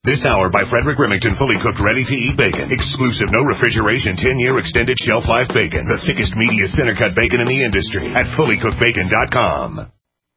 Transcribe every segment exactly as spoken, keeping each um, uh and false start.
This hour by Frederick Remington, fully cooked, ready-to-eat bacon. Exclusive, no refrigeration, ten-year extended shelf life bacon. The thickest, meatiest, center-cut bacon in the industry at fully cooked bacon dot com.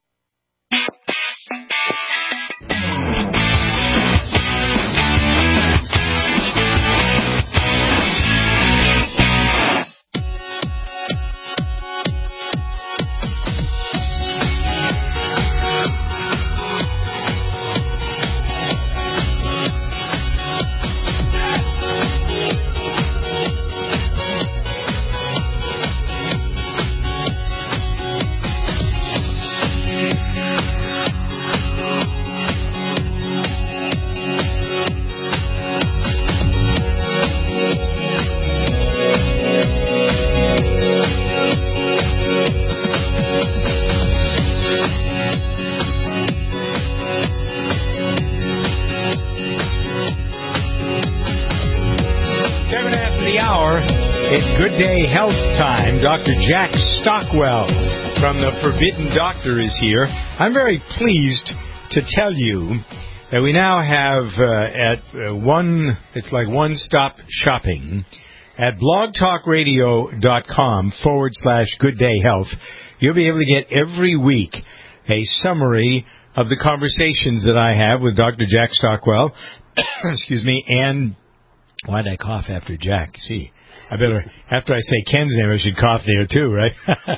Doctor Jack Stockwell from the Forbidden Doctor is here. I'm very pleased to tell you that we now have uh, at uh, one, it's like one-stop shopping at blogtalkradio.com forward slash Good Day Health. You'll be able to get every week a summary of the conversations that I have with Doctor Jack Stockwell. Excuse me, and why did I cough after Jack? See. I better, after I say Ken's name, I should cough there too, right?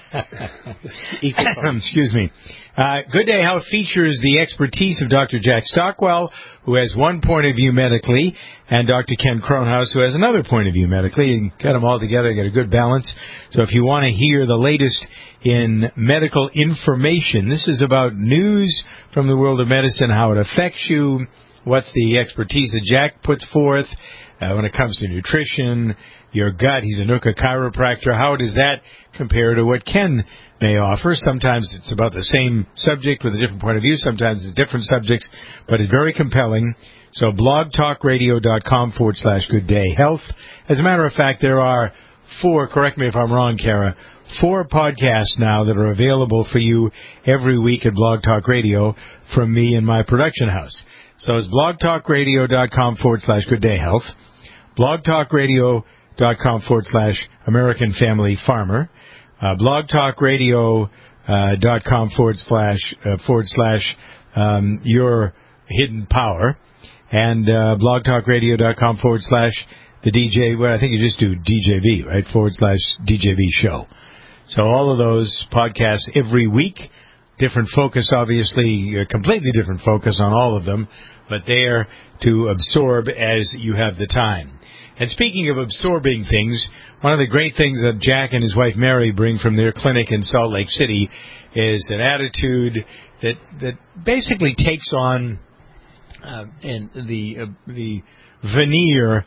Excuse me. Uh, Good Day Health features the expertise of Doctor Jack Stockwell, who has one point of view medically, and Doctor Ken Kronhaus, who has another point of view medically. You can get them all together, get a good balance. So if you want to hear the latest in medical information, this is about news from the world of medicine, how it affects you, what's the expertise that Jack puts forth uh, when it comes to nutrition, your gut. He's a Nuka chiropractor. How does that compare to what Ken may offer? Sometimes it's about the same subject with a different point of view. Sometimes it's different subjects, but it's very compelling. So blogtalkradio.com forward slash Good Day Health. As a matter of fact, there are four, correct me if I'm wrong, Kara, four podcasts now that are available for you every week at Blog Talk Radio from me and my production house. So it's blogtalkradio.com forward slash Good Day Health. blogtalkradio.com dot com forward slash American Family Farmer, uh, blogtalkradio uh, dot com forward slash uh, forward slash um, Your Hidden Power, and uh, blogtalkradio.com forward slash the D J. Well, I think you just do D J V, right? Forward slash D J V show. So all of those podcasts every week, different focus, obviously, a completely different focus on all of them, but there to absorb as you have the time. And speaking of absorbing things, one of the great things that Jack and his wife Mary bring from their clinic in Salt Lake City is an attitude that that basically takes on uh, and the uh, the veneer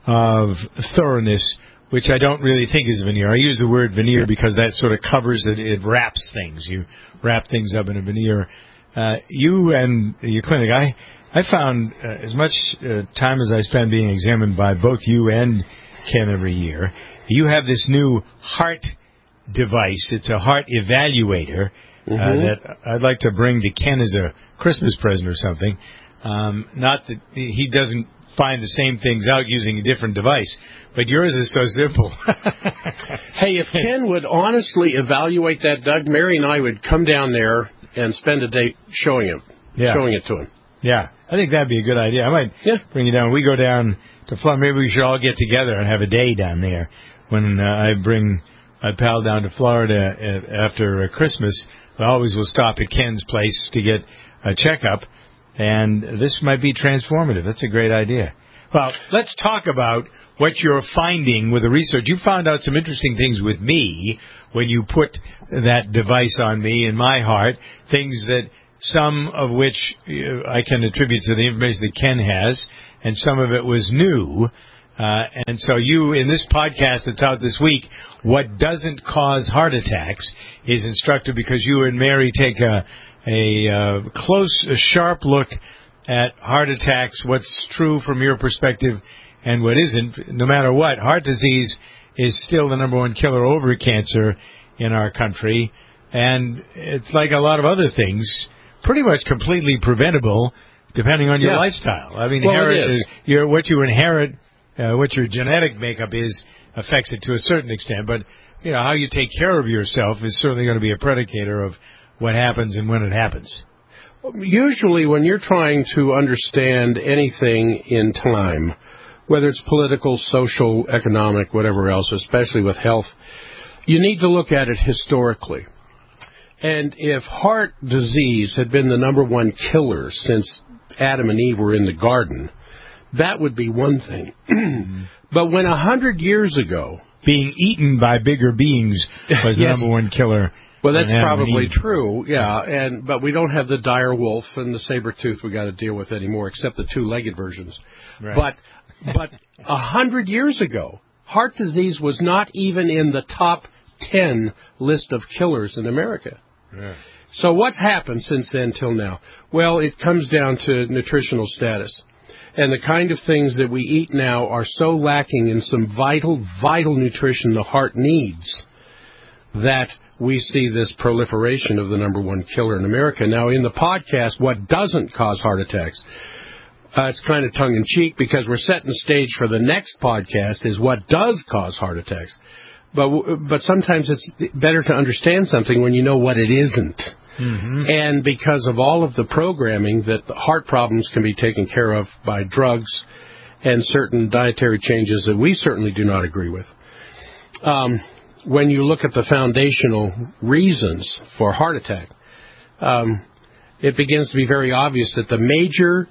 of thoroughness, which I don't really think is veneer. I use the word veneer because that sort of covers it. It wraps things. You wrap things up in a veneer. Uh, you and your clinic, I... I found uh, as much uh, time as I spend being examined by both you and Ken every year, you have this new heart device. It's a heart evaluator uh, mm-hmm. that I'd like to bring to Ken as a Christmas present or something. Um, not that he doesn't find the same things out using a different device, but yours is so simple. Hey, if Ken would honestly evaluate that, Doug, Mary and I would come down there and spend a day showing him, yeah. showing it to him. Yeah, I think that'd be a good idea. I might yeah. bring you down. We go down to Florida. Maybe we should all get together and have a day down there. When uh, I bring my pal down to Florida uh, after uh, Christmas, I always will stop at Ken's place to get a checkup, and this might be transformative. That's a great idea. Well, let's talk about what you're finding with the research. You found out some interesting things with me when you put that device on me in my heart, things that some of which I can attribute to the information that Ken has, and some of it was new. Uh, and so you, in this podcast that's out this week, What Doesn't Cause Heart Attacks, is instructive because you and Mary take a, a uh, close, a sharp look at heart attacks, what's true from your perspective and what isn't. No matter what, heart disease is still the number one killer over cancer in our country. And it's like a lot of other things, pretty much completely preventable depending on your yeah. lifestyle. I mean, well, inherit, it is. Your, what you inherit, uh, what your genetic makeup is, affects it to a certain extent. But, you know, how you take care of yourself is certainly going to be a predicator of what happens and when it happens. Usually when you're trying to understand anything in time, whether it's political, social, economic, whatever else, especially with health, you need to look at it historically. And if heart disease had been the number one killer since Adam and Eve were in the garden, that would be one thing. Mm-hmm. But when a hundred years ago... Being eaten by bigger beings was the yes. number one killer. Well, that's probably true, yeah. And but we don't have the dire wolf and the saber tooth we got to deal with anymore, except the two-legged versions. Right. But but a hundred years ago, heart disease was not even in the top ten list of killers in America. Yeah. So what's happened since then till now? Well, it comes down to nutritional status. And the kind of things that we eat now are so lacking in some vital, vital nutrition the heart needs that we see this proliferation of the number one killer in America. Now, in the podcast, what doesn't cause heart attacks, uh, it's kind of tongue-in-cheek because we're setting the stage for the next podcast is what does cause heart attacks. But but sometimes it's better to understand something when you know what it isn't. Mm-hmm. And because of all of the programming that the heart problems can be taken care of by drugs and certain dietary changes that we certainly do not agree with. Um, when you look at the foundational reasons for heart attack, um, it begins to be very obvious that the major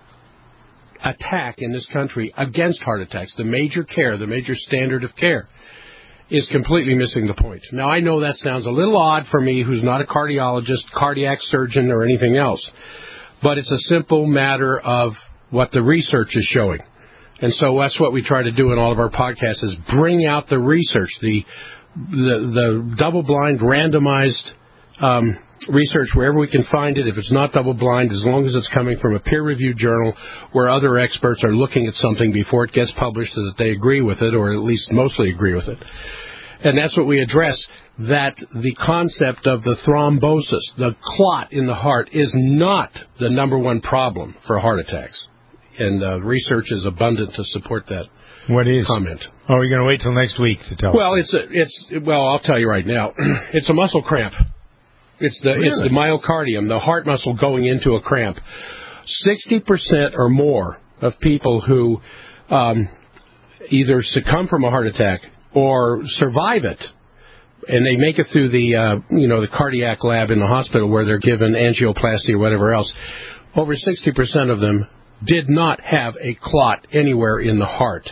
attack in this country against heart attacks, the major care, the major standard of care, is completely missing the point. Now, I know that sounds a little odd for me, who's not a cardiologist, cardiac surgeon, or anything else, but it's a simple matter of what the research is showing. And so that's what we try to do in all of our podcasts is bring out the research, the the, the double-blind, randomized um, research wherever we can find it. If it's not double-blind, as long as it's coming from a peer-reviewed journal where other experts are looking at something before it gets published so that they agree with it, or at least mostly agree with it. And that's what we address, that the concept of the thrombosis, the clot in the heart, is not the number one problem for heart attacks. And uh, research is abundant to support that. What is? Comment. Oh, you're going to wait till next week to tell Well, us. it's a, it's well, I'll tell you right now. It's a muscle cramp. It's the really? it's the myocardium, the heart muscle going into a cramp. Sixty percent or more of people who um, either succumb from a heart attack or survive it, and they make it through the uh, you know the cardiac lab in the hospital where they're given angioplasty or whatever else. Over sixty percent of them did not have a clot anywhere in the heart,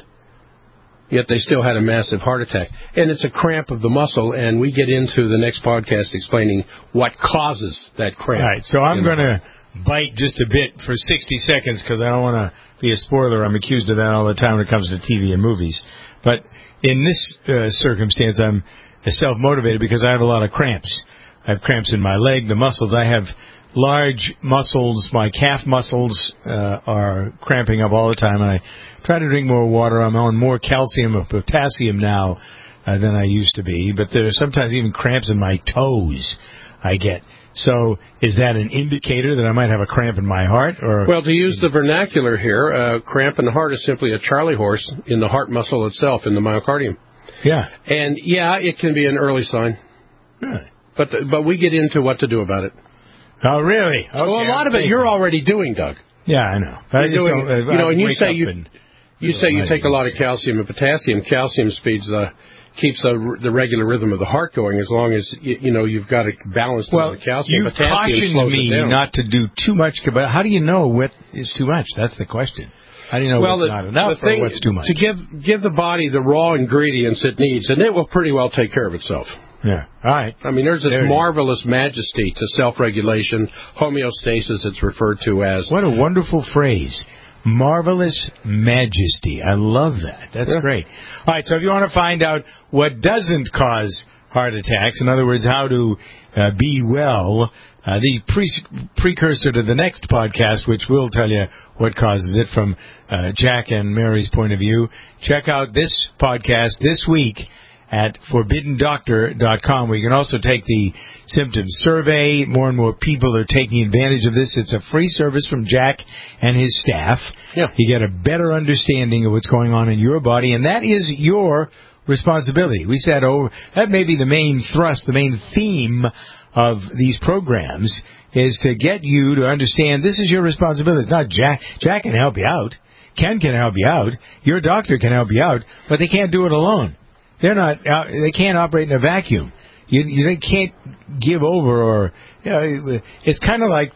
yet they still had a massive heart attack. And it's a cramp of the muscle, and we get into the next podcast explaining what causes that cramp. All right, so I'm going to bite just a bit for sixty seconds because I don't want to be a spoiler. I'm accused of that all the time when it comes to T V and movies. But in this uh, circumstance, I'm self-motivated because I have a lot of cramps. I have cramps in my leg, the muscles. I have large muscles. My calf muscles uh, are cramping up all the time, and I try to drink more water. I'm on more calcium or potassium now uh, than I used to be, but there are sometimes even cramps in my toes I get. So is that an indicator that I might have a cramp in my heart? Or Well, to use the vernacular here, a uh, cramp in the heart is simply a Charlie horse in the heart muscle itself, in the myocardium. Yeah. And, yeah, it can be an early sign. Really? But the, but we get into what to do about it. Oh, really? Okay, well, a lot I'm of it you're already doing, Doug. Yeah, I know. But I just doing, don't, uh, you know, and you say you, and, you say you take a lot of calcium and potassium. Calcium speeds the keeps a, the regular rhythm of the heart going as long as you, you know you've got a balanced well, amount of calcium. You potassium cautioned slows me it down. not to do too much, but how do you know what is too much? That's the question. How do you know well, what's the, not enough the thing, or what's too much? To give give the body the raw ingredients it needs, and it will pretty well take care of itself. Yeah. All right. I mean, there's this there marvelous majesty to self-regulation, homeostasis it's referred to as. What a wonderful phrase. Marvelous majesty. I love that. That's yeah. great. All right, so if you want to find out what doesn't cause heart attacks, in other words, how to uh, be well, uh, the pre- precursor to the next podcast, which will tell you what causes it from uh, Jack and Mary's point of view, check out this podcast this week at forbidden doctor dot com, where you can also take the symptom survey. More and more people are taking advantage of this. It's a free service from Jack and his staff. Yeah. You get a better understanding of what's going on in your body, and that is your responsibility. We said, oh, that may be the main thrust, the main theme of these programs, is to get you to understand this is your responsibility. It's not Jack. Jack can help you out. Ken can help you out. Your doctor can help you out, but they can't do it alone. They're not. Uh, they can't operate in a vacuum. You, you they can't give over, or you know, it's kind of like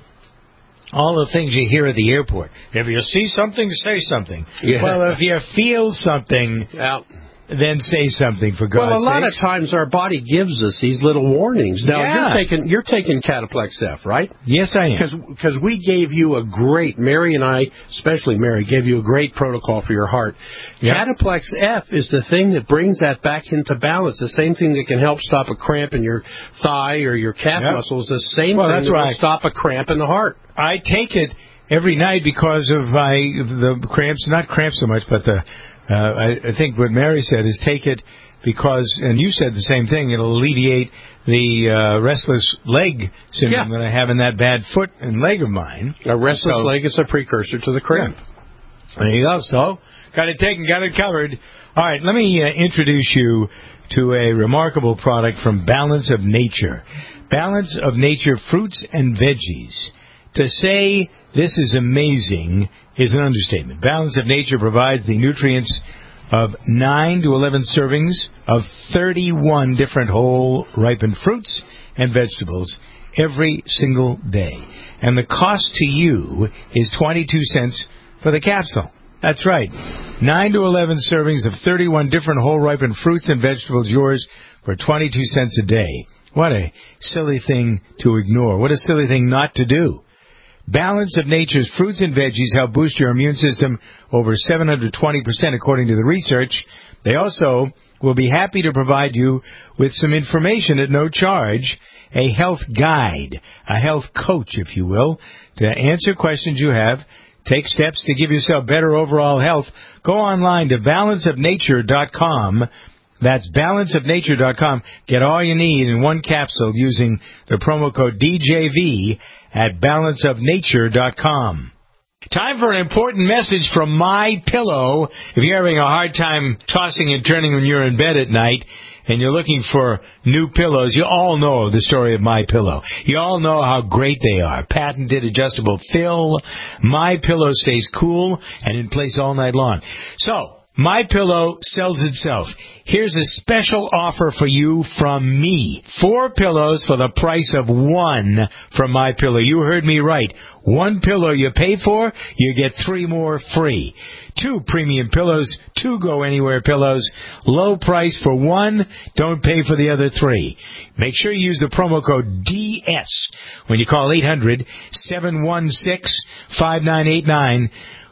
all the things you hear at the airport. If you see something, say something. Yeah. Well, if you feel something, yeah. then say something, for God's sake. Well, a lot sakes. of times our body gives us these little warnings. Now, Yeah. you're taking you're taking Cataplex F, right? Yes, I am. Because we gave you a great, Mary and I, especially Mary, gave you a great protocol for your heart. Yep. Cataplex F is the thing that brings that back into balance. The same thing that can help stop a cramp in your thigh or your calf Yep. muscle is the same Well, thing that's that right. will stop a cramp in the heart. I take it every night because of my the cramps, not cramps so much, but the uh, I, I think what Mary said is take it because, and you said the same thing, it'll alleviate the uh, restless leg syndrome Yeah. that I have in that bad foot and leg of mine. A restless So- leg is a precursor to the cramp. There you go. So, got it taken, got it covered. All right, let me uh, introduce you to a remarkable product from Balance of Nature. Balance of Nature fruits and veggies. To say this is amazing is an understatement. Balance of Nature provides the nutrients of nine to eleven servings of thirty-one different whole ripened fruits and vegetables every single day. And the cost to you is twenty-two cents for the capsule. That's right. nine to eleven servings of thirty-one different whole ripened fruits and vegetables, yours for twenty-two cents a day. What a silly thing to ignore. What a silly thing not to do. Balance of Nature's fruits and veggies help boost your immune system over seven hundred twenty percent according to the research. They also will be happy to provide you with some information at no charge, a health guide, a health coach, if you will, to answer questions you have, take steps to give yourself better overall health. Go online to balance of nature dot com. That's balance of nature dot com. Get all you need in one capsule using the promo code D J V at balance of nature dot com. Time for an important message from MyPillow. If you're having a hard time tossing and turning when you're in bed at night and you're looking for new pillows, you all know the story of MyPillow. You all know how great they are. Patented adjustable fill. MyPillow stays cool and in place all night long. So, MyPillow sells itself. Here's a special offer for you from me. Four pillows for the price of one from MyPillow. You heard me right. One pillow you pay for, you get three more free. Two premium pillows, two Go Anywhere pillows. Low price for one, don't pay for the other three. Make sure you use the promo code D S when you call eight hundred, seven one six, five nine eight nine.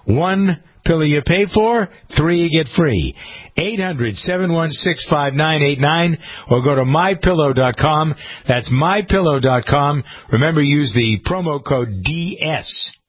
One pillow you pay for, three you get free. eight hundred, seven one six, five nine eight nine or go to my pillow dot com. That's my pillow dot com. Remember, use the promo code D S.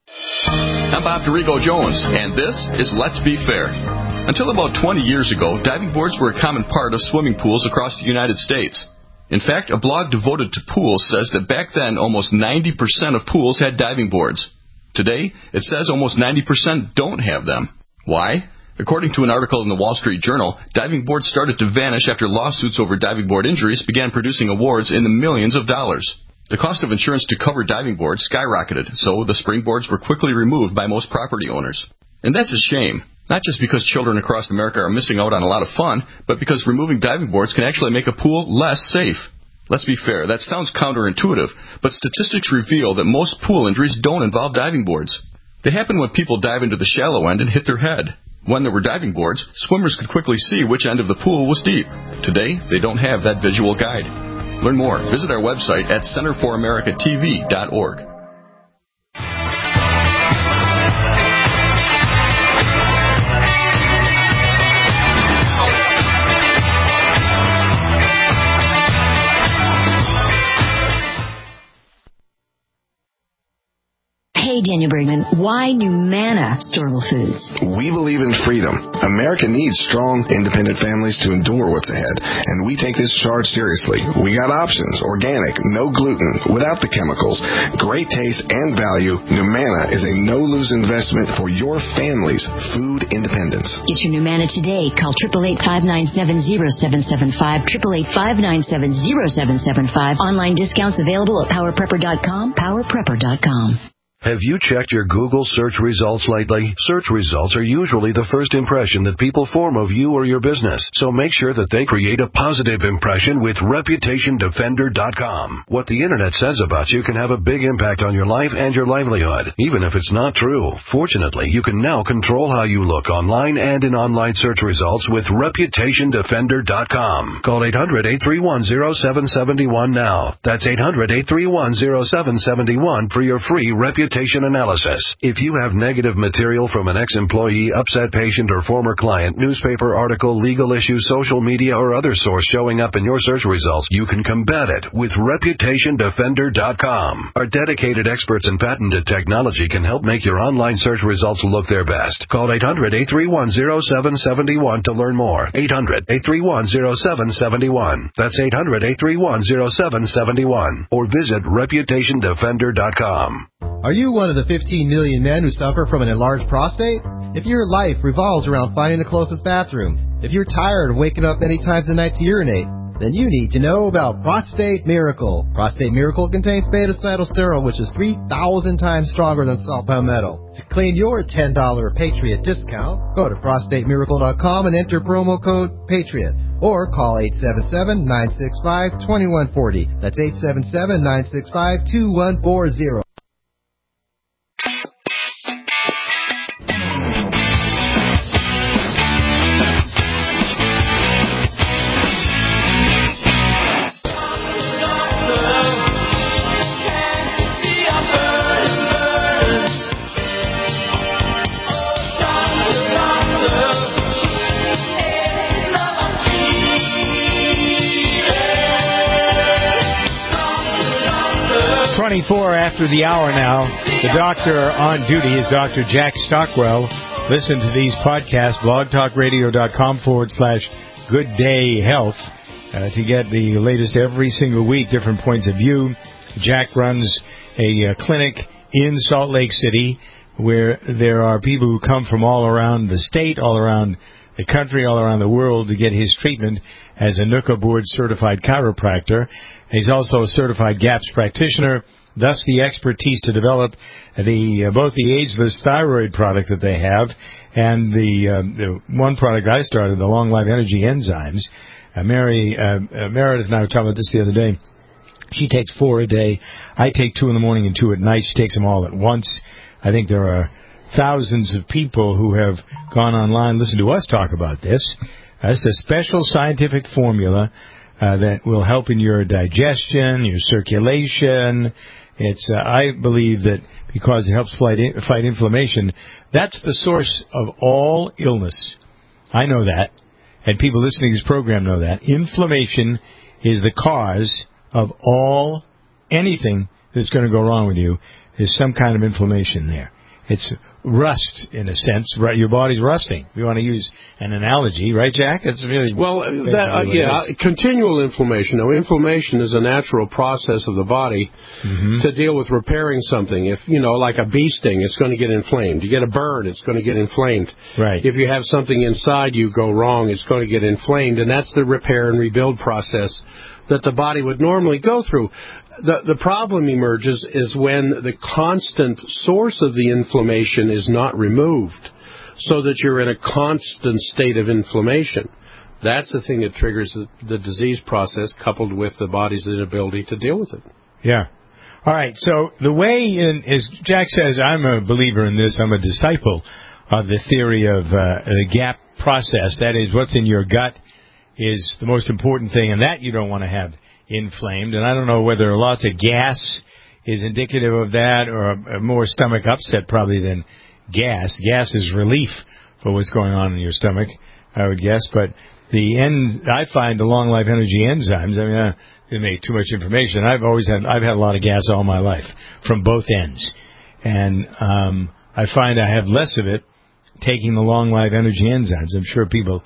I'm Bob Dorigo Jones, and this is Let's Be Fair. Until about twenty years ago, diving boards were a common part of swimming pools across the United States. In fact, a blog devoted to pools says that back then almost ninety percent of pools had diving boards. Today, it says almost ninety percent don't have them. Why? According to an article in the Wall Street Journal, diving boards started to vanish after lawsuits over diving board injuries began producing awards in the millions of dollars. The cost of insurance to cover diving boards skyrocketed, so the springboards were quickly removed by most property owners. And that's a shame, not just because children across America are missing out on a lot of fun, but because removing diving boards can actually make a pool less safe. Let's be fair, that sounds counterintuitive, but statistics reveal that most pool injuries don't involve diving boards. They happen when people dive into the shallow end and hit their head. When there were diving boards, swimmers could quickly see which end of the pool was deep. Today, they don't have that visual guide. Learn more. Visit our website at center for america t v dot org. Hey, Daniel Bergman. Why Numana Storable Foods? We believe in freedom. America needs strong, independent families to endure what's ahead, and we take this charge seriously. We got options: organic, no gluten, without the chemicals, great taste and value. Numana is a no-lose investment for your family's food independence. Get your Numana today. Call eight eight eight, five nine seven, zero seven seven five, eight eight eight, five nine seven, zero seven seven five. Online discounts available at power prepper dot com, power prepper dot com. Have you checked your Google search results lately? Search results are usually the first impression that people form of you or your business, so make sure that they create a positive impression with reputation defender dot com. What the Internet says about you can have a big impact on your life and your livelihood, even if it's not true. Fortunately, you can now control how you look online and in online search results with reputation defender dot com. Call eight hundred, eight three one, zero seven seven one now. That's eight hundred, eight three one, zero seven seven one for your free reputation analysis. If you have negative material from an ex-employee, upset patient, or former client, newspaper article, legal issue, social media, or other source showing up in your search results, you can combat it with reputation defender dot com. Our dedicated experts in patented technology can help make your online search results look their best. Call eight hundred, eight three one, zero seven seven one to learn more. eight hundred, eight three one, zero seven seven one. That's eight hundred, eight three one, zero seven seven one. Or visit reputation defender dot com. Are you one of the fifteen million men who suffer from an enlarged prostate? If your life revolves around finding the closest bathroom, if you're tired of waking up many times a night to urinate, then you need to know about Prostate Miracle. Prostate Miracle contains beta-cytosterol, which is three thousand times stronger than salt palmetto. To claim your ten dollars Patriot discount, go to prostate miracle dot com and enter promo code PATRIOT. Or call eight seven seven, nine six five, two one four zero. That's eight seven seven, nine six five, two one four zero. twenty-four after the hour now. The doctor on duty is Doctor Jack Stockwell. Listen to these podcasts, blogtalkradio.com forward slash good day health uh, to get the latest every single week, different points of view. Jack runs a uh, clinic in Salt Lake City where there are people who come from all around the state, all around the country, all around the world to get his treatment as a N U C A board certified chiropractor. He's also a certified GAPS practitioner, thus the expertise to develop the uh, both the ageless thyroid product that they have and the, uh, the one product I started, the Long Life Energy Enzymes. Uh, Mary uh, uh, Meredith and I were talking about this the other day. She takes four a day. I take two in the morning and two at night. She takes them all at once. I think there are thousands of people who have gone online, listen to us talk about this. Uh, it's a special scientific formula uh, that will help in your digestion, your circulation. It's uh, I believe that because it helps fight, in, fight inflammation, that's the source of all illness. I know that, and people listening to this program know that. Inflammation is the cause of all, anything that's going to go wrong with you. There's some kind of inflammation there. It's rust, in a sense. Right, your body's rusting. We want to use an analogy, right, Jack? It's really well, that, uh, yeah, continual inflammation. Now, inflammation is a natural process of the body mm-hmm. to deal with repairing something. If you know, like a bee sting, it's going to get inflamed. You get a burn, it's going to get inflamed. Right. If you have something inside you go wrong, it's going to get inflamed, and that's the repair and rebuild process that the body would normally go through. The the problem emerges is when the constant source of the inflammation is not removed, so that you're in a constant state of inflammation. That's the thing that triggers the, the disease process, coupled with the body's inability to deal with it. Yeah. All right. So the way, in, as Jack says, I'm a believer in this. I'm a disciple of the theory of uh, the GAP process. That is, what's in your gut is the most important thing, and that you don't want to have inflamed. And I don't know whether lots of gas is indicative of that, or a, a more stomach upset probably than gas. Gas is relief for what's going on in your stomach, I would guess. But the end, I find the Long Life Energy Enzymes, I mean, uh, they make too much information. I've always had, I've had a lot of gas all my life from both ends. And um, I find I have less of it taking the long life energy enzymes. I'm sure people...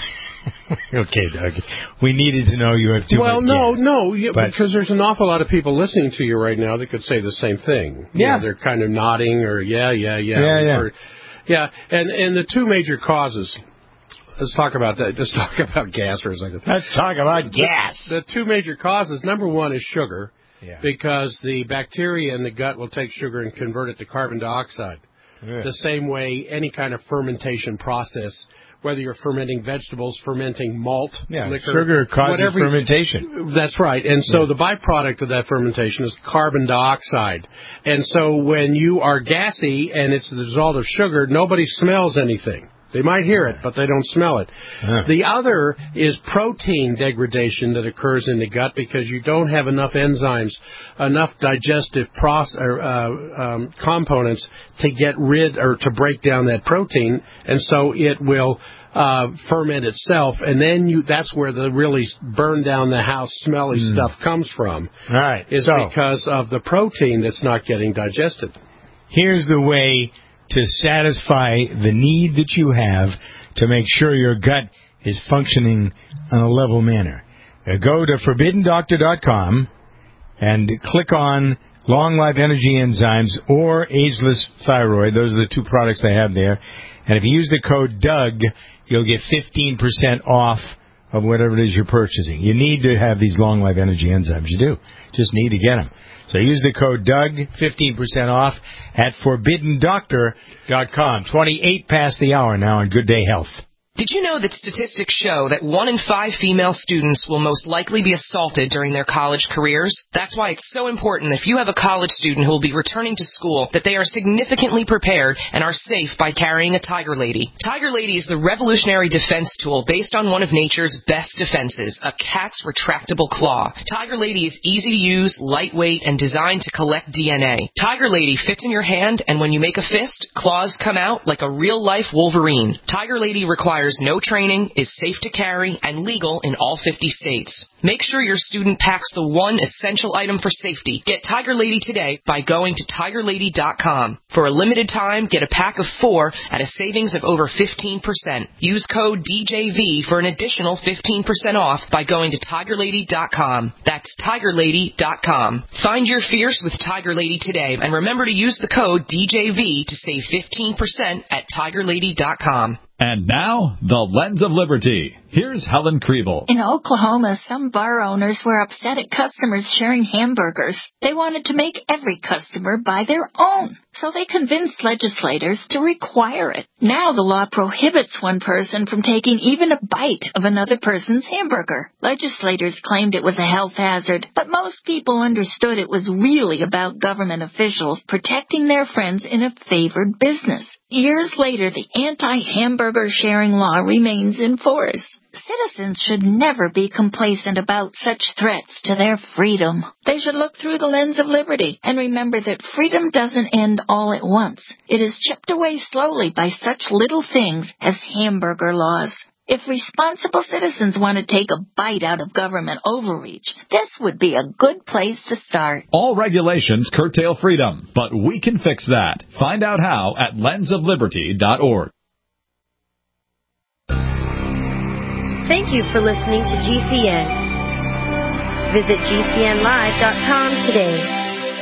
Okay, Doug. We needed to know you have too well, much Well, no, gas, no, yeah, but, because there's an awful lot of people listening to you right now that could say the same thing. You yeah. know, they're kind of nodding or, yeah, yeah, yeah. Yeah, yeah. Or, yeah, and, and the two major causes... Let's talk about that. Let's talk about gas for a second. Let's talk about gas. The, the two major causes, number one is sugar, yeah. because the bacteria in the gut will take sugar and convert it to carbon dioxide. Yeah. The same way any kind of fermentation process, whether you're fermenting vegetables, fermenting malt, yeah, liquor, sugar causes whatever, fermentation. That's right. And so yeah. the byproduct of that fermentation is carbon dioxide. And so when you are gassy and it's the result of sugar, nobody smells anything. They might hear it, but they don't smell it. Yeah. The other is protein degradation that occurs in the gut because you don't have enough enzymes, enough digestive process, or, uh, um, components to get rid or to break down that protein, and so it will uh, ferment itself, and then you that's where the really burn down the house smelly mm. stuff comes from. All right. Is so, because of the protein that's not getting digested. Here's the way to satisfy the need that you have to make sure your gut is functioning on a level manner. Uh, go to forbidden doctor dot com and click on Long Life Energy Enzymes or Ageless Thyroid. Those are the two products they have there. And if you use the code Doug, you'll get fifteen percent off of whatever it is you're purchasing. You need to have these Long Life Energy Enzymes. You do. Just need to get them. So use the code Doug, fifteen percent off at forbidden doctor dot com. twenty-eight past the hour now on Good Day Health. Did you know that statistics show that one in five female students will most likely be assaulted during their college careers? That's why it's so important if you have a college student who will be returning to school that they are significantly prepared and are safe by carrying a Tiger Lady. Tiger Lady is the revolutionary defense tool based on one of nature's best defenses, a cat's retractable claw. Tiger Lady is easy to use, lightweight, and designed to collect D N A. Tiger Lady fits in your hand, and when you make a fist, claws come out like a real-life Wolverine. Tiger Lady requires no training, is safe to carry, and legal in all fifty states. Make sure your student packs the one essential item for safety. Get Tiger Lady today by going to tiger lady dot com. For a limited time, get a pack of four at a savings of over fifteen percent. Use code D J V for an additional fifteen percent off by going to tiger lady dot com. That's tiger lady dot com. Find your fierce with Tiger Lady today, and remember to use the code D J V to save fifteen percent at tiger lady dot com. And now, the Lens of Liberty. Here's Helen Kriebel. In Oklahoma, some bar owners were upset at customers sharing hamburgers. They wanted to make every customer buy their own, so they convinced legislators to require it. Now the law prohibits one person from taking even a bite of another person's hamburger. Legislators claimed it was a health hazard, but most people understood it was really about government officials protecting their friends in a favored business. Years later, the anti-hamburger sharing law remains in force. Citizens should never be complacent about such threats to their freedom. They should look through the lens of liberty and remember that freedom doesn't end all at once. It is chipped away slowly by such little things as hamburger laws. If responsible citizens want to take a bite out of government overreach, this would be a good place to start. All regulations curtail freedom, but we can fix that. Find out how at lens of liberty dot org. Thank you for listening to G C N. Visit G C N live dot com today.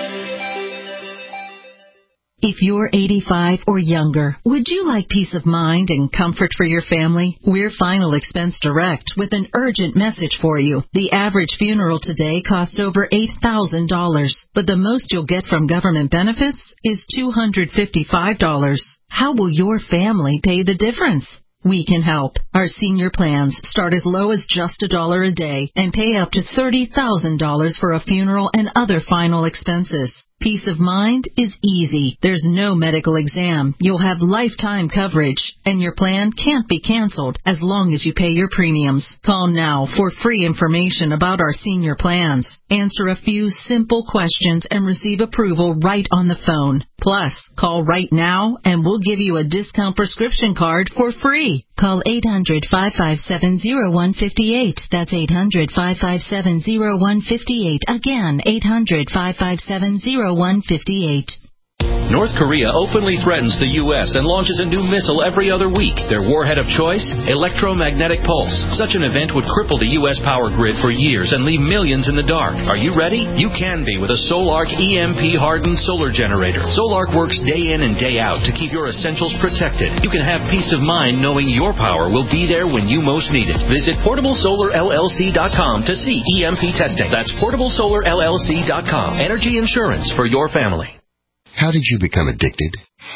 If you're eighty-five or younger, would you like peace of mind and comfort for your family? We're Final Expense Direct with an urgent message for you. The average funeral today costs over eight thousand dollars, but the most you'll get from government benefits is two hundred fifty-five dollars. How will your family pay the difference? We can help. Our senior plans start as low as just a dollar a day and pay up to thirty thousand dollars for a funeral and other final expenses. Peace of mind is easy. There's no medical exam. You'll have lifetime coverage, and your plan can't be canceled as long as you pay your premiums. Call now for free information about our senior plans. Answer a few simple questions and receive approval right on the phone. Plus, call right now and we'll give you a discount prescription card for free. Call eight hundred, five five seven, zero one five eight. That's eight hundred, five five seven, zero one five eight. Again, eight hundred, five five seven, zero one five eight. North Korea openly threatens the U S and launches a new missile every other week. Their warhead of choice? Electromagnetic pulse. Such an event would cripple the U S power grid for years and leave millions in the dark. Are you ready? You can be with a Solarc E M P-hardened solar generator. Solarc works day in and day out to keep your essentials protected. You can have peace of mind knowing your power will be there when you most need it. Visit portable solar L L C dot com to see E M P testing. That's portable solar L L C dot com. Energy insurance for your family. How did you become addicted?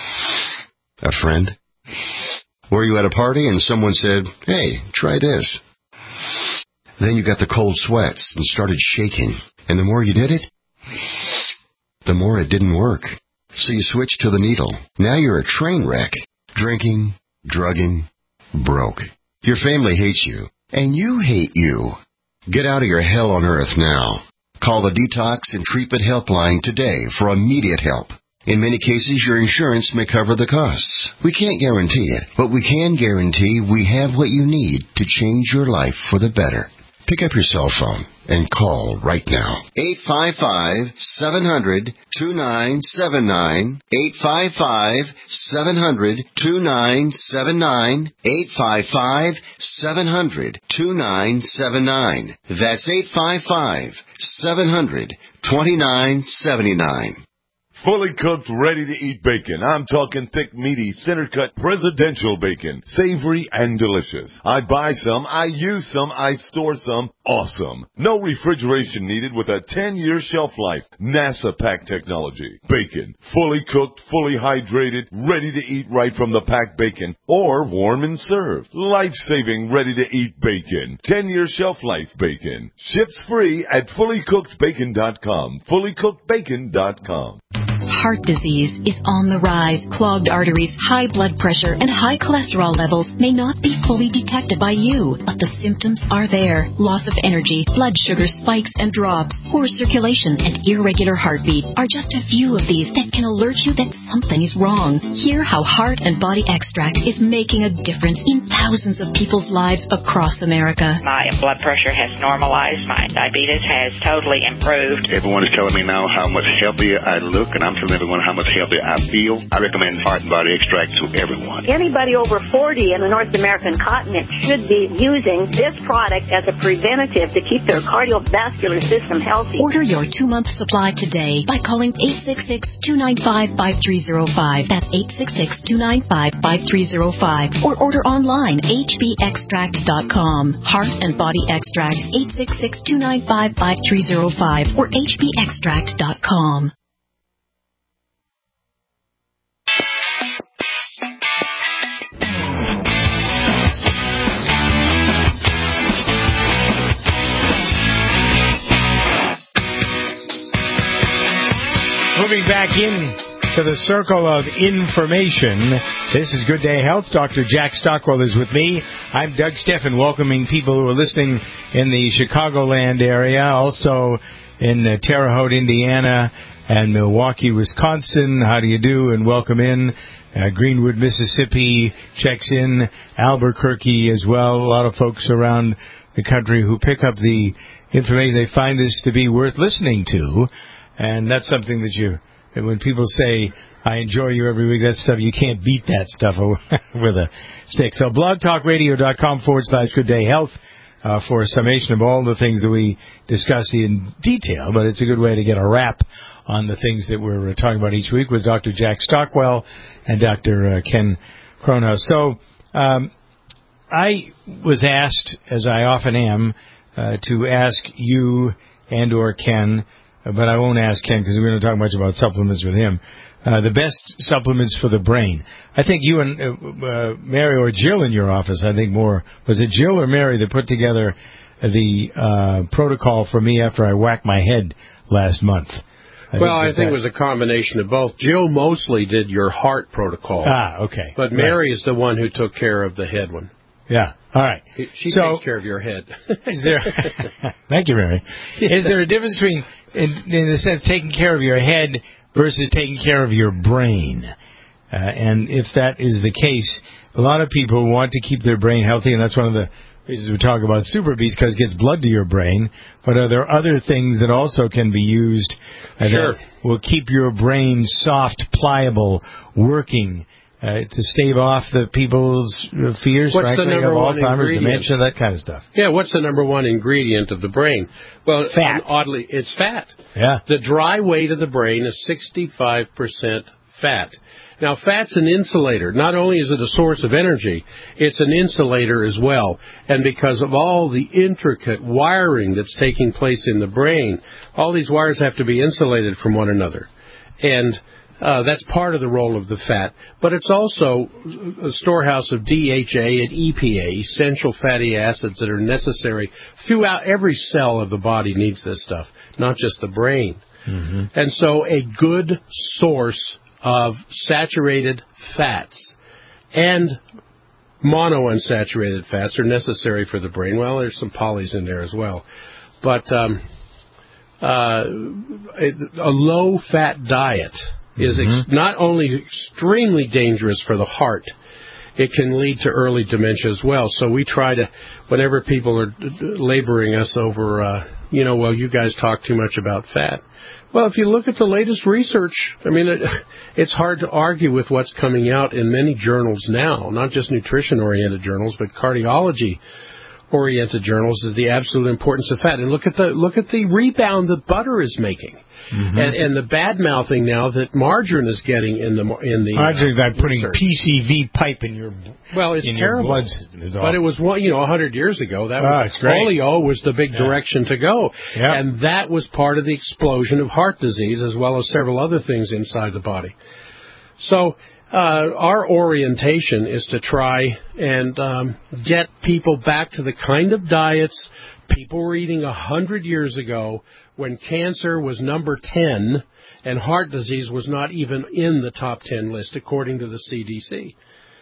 A friend? Were you at a party and someone said, hey, try this? Then you got the cold sweats and started shaking. And the more you did it, the more it didn't work. So you switched to the needle. Now you're a train wreck. Drinking, drugging, broke. Your family hates you. And you hate you. Get out of your hell on earth now. Call the Detox and Treatment Helpline today for immediate help. In many cases, your insurance may cover the costs. We can't guarantee it, but we can guarantee we have what you need to change your life for the better. Pick up your cell phone and call right now. eight five five, seven hundred, two nine seven nine. eight five five, seven hundred, two nine seven nine. eight five five, seven hundred, two nine seven nine. That's eight five five, seven hundred, two nine seven nine. Fully cooked, ready-to-eat bacon. I'm talking thick, meaty, center-cut presidential bacon. Savory and delicious. I buy some, I use some, I store some. Awesome. No refrigeration needed with a ten-year shelf life. NASA pack technology. Bacon. Fully cooked, fully hydrated, ready to eat right from the packed bacon. Or warm and served. Life-saving, ready-to-eat bacon. ten-year shelf life bacon. Ships free at fully cooked bacon dot com. fully cooked bacon dot com. Heart disease is on the rise. Clogged arteries, high blood pressure, and high cholesterol levels may not be fully detected by you, but the symptoms are there. Loss of energy, blood sugar spikes and drops, poor circulation, and irregular heartbeat are just a few of these that can alert you that something is wrong. Hear how Heart and Body Extract is making a difference in thousands of people's lives across America. My blood pressure has normalized. My diabetes has totally improved. Everyone is telling me now how much healthier I look, and I'm telling everyone how much healthier I feel. I recommend Heart and Body Extract to everyone. Anybody over forty in the North American continent should be using this product as a preventative to keep their cardiovascular system healthy. Order your two-month supply today by calling eight six six, two nine five, five three zero five. That's eight six six, two nine five, five three zero five. Or order online, h b extract dot com. Heart and Body Extract, eight six six, two nine five, five three zero five or h b extract dot com. Moving back in to the circle of information, this is Good Day Health. Doctor Jack Stockwell is with me. I'm Doug Steffen, welcoming people who are listening in the Chicagoland area, also in uh, Terre Haute, Indiana, and Milwaukee, Wisconsin. How do you do? And welcome in. Uh, Greenwood, Mississippi checks in. Albuquerque as well. A lot of folks around the country who pick up the information. They find this to be worth listening to. And that's something that you, that when people say, I enjoy you every week, that stuff, you can't beat that stuff with a stick. So blogtalkradio.com forward slash Good Day Health uh, for a summation of all the things that we discuss in detail. But it's a good way to get a wrap on the things that we're talking about each week with Doctor Jack Stockwell and Doctor Uh, Ken Kronhaus. So um, I was asked, as I often am, uh, to ask you and or Ken, but I won't ask Ken because we're going to talk much about supplements with him. Uh, the best supplements for the brain. I think you and uh, uh, Mary or Jill in your office, I think more, was it Jill or Mary that put together the uh, protocol for me after I whacked my head last month? I well, think I think it was a combination of both. Jill mostly did your heart protocol. Ah, okay. But Mary right. is the one who took care of the head one. Yeah. All right. She so, takes care of your head. Is there? Thank you, Mary. Yes. Is there a difference between, in, in the sense, taking care of your head versus taking care of your brain? Uh, and if that is the case, a lot of people want to keep their brain healthy, and that's one of the reasons we talk about super beets because it gets blood to your brain, but are there other things that also can be used uh, Sure. that will keep your brain soft, pliable, working uh, to stave off the people's uh, fears, What's the frankly, number of one Alzheimer's, ingredient? dementia, that kind of stuff? Yeah, what's the number one ingredient of the brain? Well, Fat. oddly, it's fat. Yeah. The dry weight of the brain is sixty-five percent fat. Now, fat's an insulator. Not only is it a source of energy, it's an insulator as well. And because of all the intricate wiring that's taking place in the brain, all these wires have to be insulated from one another. And uh, that's part of the role of the fat. But it's also a storehouse of D H A and E P A, essential fatty acids that are necessary throughout every cell of the body needs this stuff, not just the brain. Mm-hmm. And so a good source of saturated fats and monounsaturated fats are necessary for the brain. Well, there's some polys in there as well. But um, uh, a low-fat diet is ex- not only extremely dangerous for the heart, it can lead to early dementia as well. So we try to, whenever people are laboring us over, uh, you know, well, you guys talk too much about fat. Well, if you look at the latest research, I mean, it, it's hard to argue with what's coming out in many journals now, not just nutrition-oriented journals, but cardiology-oriented journals, is the absolute importance of fat. And look at the look at the rebound that butter is making. Mm-hmm. And, and the bad-mouthing now that margarine is getting in the in the Margarine's uh, like putting research. P C V pipe in your Well, it's in terrible. your blood system. It's but it was one, you know, a hundred years ago. That oh, was it's great. polio was the big yeah. direction to go, yeah. and that was part of the explosion of heart disease as well as several other things inside the body. So uh, our orientation is to try and um, get people back to the kind of diets people were eating a hundred years ago when cancer was number ten. And heart disease was not even in the top ten list, according to the C D C.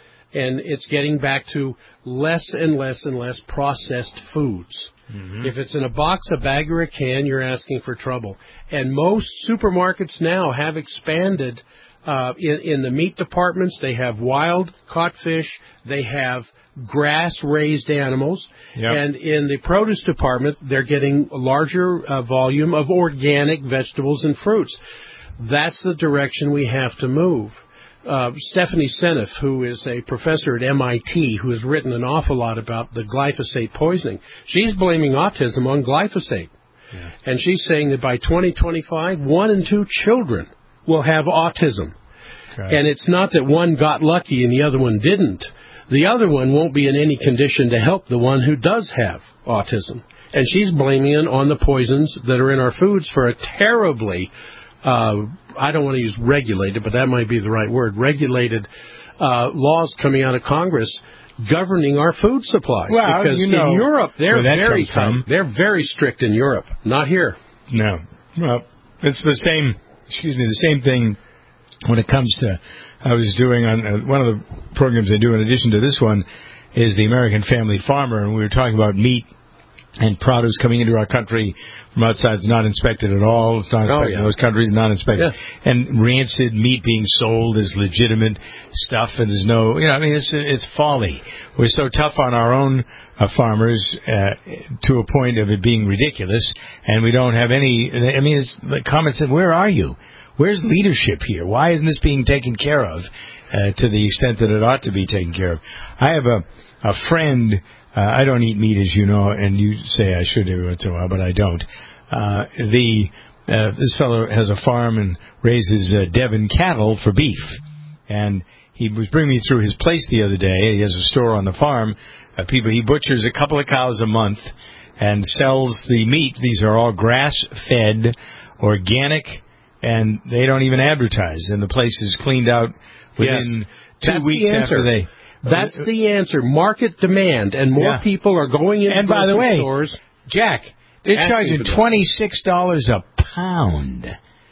And it's getting back to less and less and less processed foods. Mm-hmm. If it's in a box, a bag, or a can, you're asking for trouble. And most supermarkets now have expanded uh, in, in the meat departments. They have wild caught fish. They have grass-raised animals. Yep. And in the produce department, they're getting a larger uh, volume of organic vegetables and fruits. That's the direction we have to move. Uh, Stephanie Seneff, who is a professor at M I T, who has written an awful lot about the glyphosate poisoning, she's blaming autism on glyphosate. Yeah. And she's saying that by twenty twenty-five, one in two children will have autism. Okay. And it's not that one got lucky and the other one didn't. The other one won't be in any condition to help the one who does have autism. And she's blaming it on the poisons that are in our foods for a terribly Uh, I don't want to use regulated, but that might be the right word, regulated uh, laws coming out of Congress governing our food supplies. Well, because you know in Europe, they're very tight. from. They're very strict in Europe. Not here. No. Well, it's the same, excuse me, the same thing when it comes to, I was doing on uh, one of the programs I do in addition to this one is the American Family Farmer, and we were talking about meat and produce coming into our country from outside. It's not inspected at all. It's not inspected oh, yeah. in those countries. Not inspected. Yeah. And rancid meat being sold as legitimate stuff, and there's no, you know, I mean, it's it's folly. We're so tough on our own uh, farmers uh, to a point of it being ridiculous, and we don't have any. I mean, it's the comment said, "Where are you? Where's leadership here? Why isn't this being taken care of uh, to the extent that it ought to be taken care of?" I have a a friend. Uh, I don't eat meat, as you know, and you say I should every once in a while, but I don't. Uh, the uh, this fellow has a farm and raises uh, Devon cattle for beef, and he was bringing me through his place the other day. He has a store on the farm. Uh, people he butchers a couple of cows a month and sells the meat. These are all grass-fed, organic, and they don't even advertise. And the place is cleaned out within yes. two That's weeks the after they. That's the answer. Market demand, and more yeah. people are going into and by the way, stores. Jack, they're charging twenty-six dollars a pound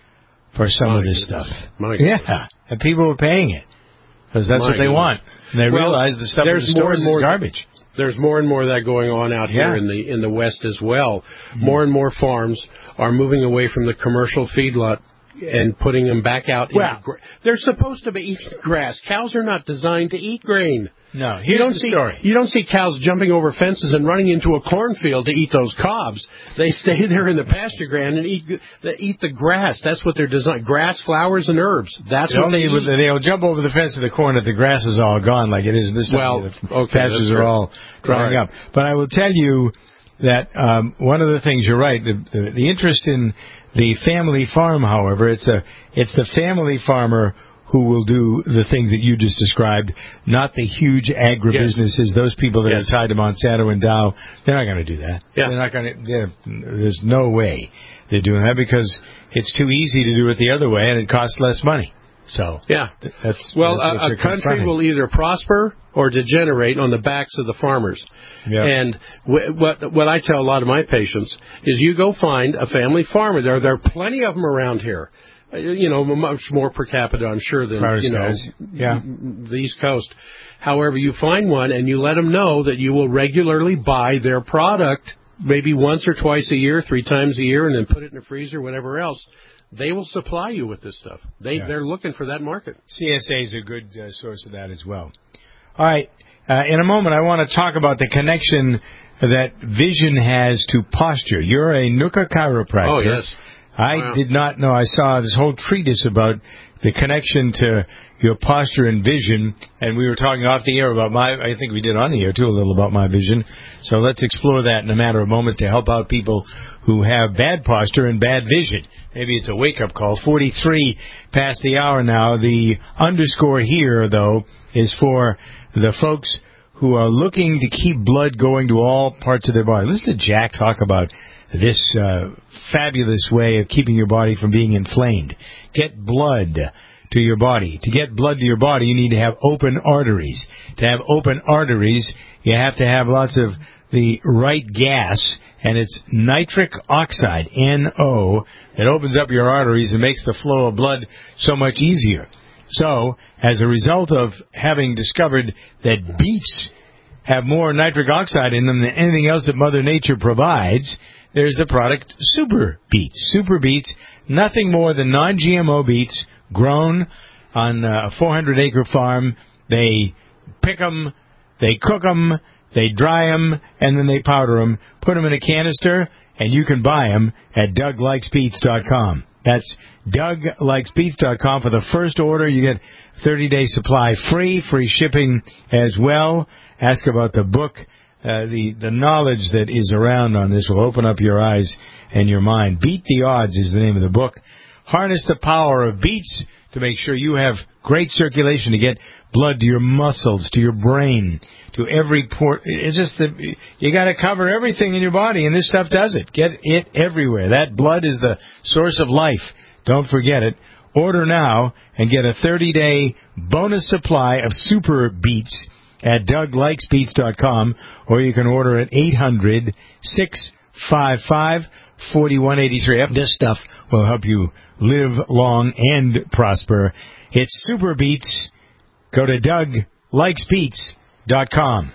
for some My of this goodness. stuff. My yeah, goodness. and people are paying it because that's My what they goodness. want. And they well, realize the stuff in the stores is garbage. There's more and more of that going on out here yeah. in the in the West as well. Mm-hmm. More and more farms are moving away from the commercial feedlot and putting them back out. Well, into gra- they're supposed to be eating grass. Cows are not designed to eat grain. No, here's you don't the see, story. You don't see cows jumping over fences and running into a cornfield to eat those cobs. They stay there in the pasture ground and eat they eat the grass. That's what they're designed. Grass, flowers, and herbs. That's They what they only- eat. They'll jump over the fence to the corn if the grass is all gone, like it is this time. Well, the okay, pastures that's are true. all drying Right. up. But I will tell you that um, one of the things, you're right, the, the, the interest in the family farm, however, it's a it's the family farmer who will do the things that you just described, not the huge agribusinesses, yes. those people that yes. are tied to Monsanto and Dow. They're not going to do that. Yeah. They're not going to. There's no way they're doing that because it's too easy to do it the other way and it costs less money. So yeah, that's well, that's a, a country will either prosper or degenerate on the backs of the farmers. Yeah. And w- what what I tell a lot of my patients is, you go find a family farmer. There there are plenty of them around here. Uh, you know, much more per capita, I'm sure, than Farmers you know guys. Yeah. the East Coast. However, you find one and you let them know that you will regularly buy their product, maybe once or twice a year, three times a year, and then put it in the freezer, whatever else. They will supply you with this stuff. They, yeah. They're looking for that market. C S A is a good uh, source of that as well. All right. Uh, in a moment, I want to talk about the connection that vision has to posture. You're a Nuka chiropractor. Oh, yes. I wow. did not know. I saw this whole treatise about the connection to your posture and vision, and we were talking off the air about my, I think we did on the air too, a little about my vision. So let's explore that in a matter of moments to help out people who have bad posture and bad vision. Maybe it's a wake-up call. forty-three past the hour now. The underscore here, though, is for the folks who are looking to keep blood going to all parts of their body. Listen to Jack talk about this uh, fabulous way of keeping your body from being inflamed. Get blood to your body. To get blood to your body, you need to have open arteries. To have open arteries, you have to have lots of the right gas, and it's nitric oxide, N O, that opens up your arteries and makes the flow of blood so much easier. So, as a result of having discovered that beets have more nitric oxide in them than anything else that Mother Nature provides, there's the product Super Beets. Super Beets, nothing more than non-G M O beets grown on a four hundred acre farm. They pick them, they cook them, they dry them, and then they powder them, put them in a canister, and you can buy them at Doug Likes Beets dot com. That's Doug Likes Beets dot com. For the first order, you get thirty day supply free, free shipping as well. Ask about the book. Uh, the, the knowledge that is around on this will open up your eyes and your mind. Beat the Odds is the name of the book. Harness the power of beets to make sure you have great circulation, to get blood to your muscles, to your brain, to every port. It's just that you got to cover everything in your body, and this stuff does it. Get it everywhere. That blood is the source of life. Don't forget it. Order now and get a thirty day bonus supply of Super Beets at Doug Likes Beets dot com, or you can order at eight hundred, six five five, four one eight three. This stuff will help you live long and prosper. It's Super Beets. Go to Doug Likes Beets dot com.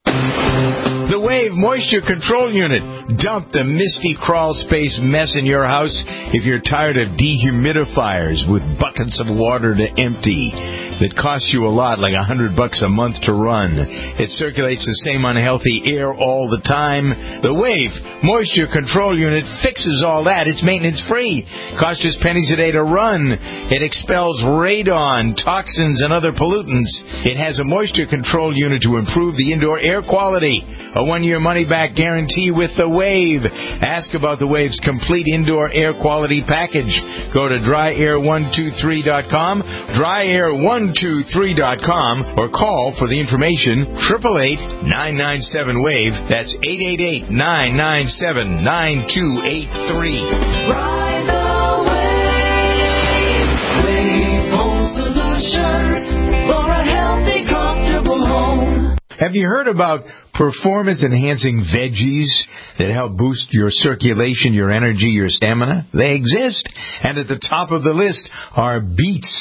The Wave Moisture Control Unit. Dump the misty crawl space mess in your house if you're tired of dehumidifiers with buckets of water to empty that cost you a lot, like a hundred bucks a month to run. It circulates the same unhealthy air all the time. The Wave Moisture Control Unit fixes all that. It's maintenance free. Costs just pennies a day to run. It expels radon, toxins, and other pollutants. It has a moisture control unit to improve the indoor air quality. A one-year money-back guarantee with the Wave. Ask about the Wave's complete indoor air quality package. Go to dry air one two three dot com, dry air one two three dot com, or call for the information, eight eight eight, nine nine seven, WAVE. That's eight eight eight, nine nine seven, nine two eight three. Ride the wave. Wave Home Solutions for a healthy, comfortable home. Have you heard about performance-enhancing veggies that help boost your circulation, your energy, your stamina? They exist. And at the top of the list are beets.